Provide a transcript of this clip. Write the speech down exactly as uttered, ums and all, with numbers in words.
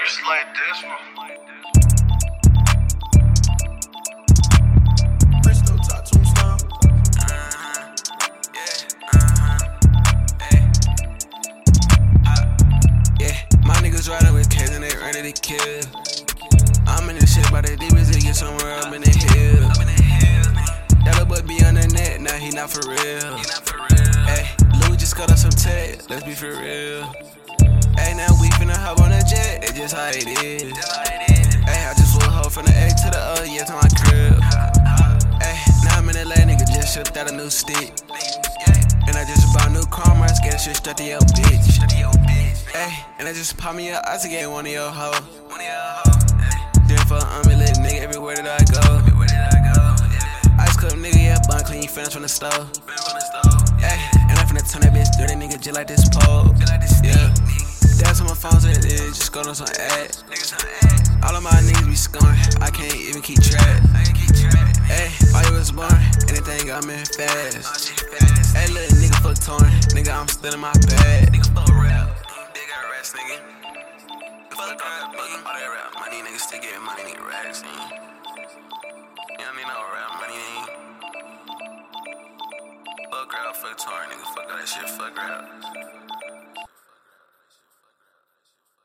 It's like this one. Riding with K's and they ready to kill. I'm in this shit by the deepest, it get somewhere up in the hill. That little boy be on the net, now he not for real. Hey, Louis just cut up some tech, let's be for real. Hey, now we finna hop on a jet, it's just how it is. Hey, I just flew a hoe from the A to the O, yeah, to my crib. Hey, now I'm in L A, nigga just shipped out a new stick. And I just bought a new car, I get shit straight to your bitch. Ay, and I just pop me up, I just gave one of your hoes. Then for an omelet, nigga, everywhere that I go. Ice cup, nigga, yeah, bun clean, finish from the stove. Ay, and I finna turn that bitch dirty, nigga, just like this pole. Yeah, that's on my phone, so it is, just go on some ad. All of my niggas be scoring, I can't even keep track. Ay, all you was born, anything got me fast. Ay, little nigga, fuck torn, nigga, I'm still in my bag. Nigga, fuck rap, nigga, all that rap money, niggas still getting money, nigga, racks, nigga. You don't need no rap money, nigga. Fuck rap, fuck torn, nigga, fuck all that shit, fuck rap.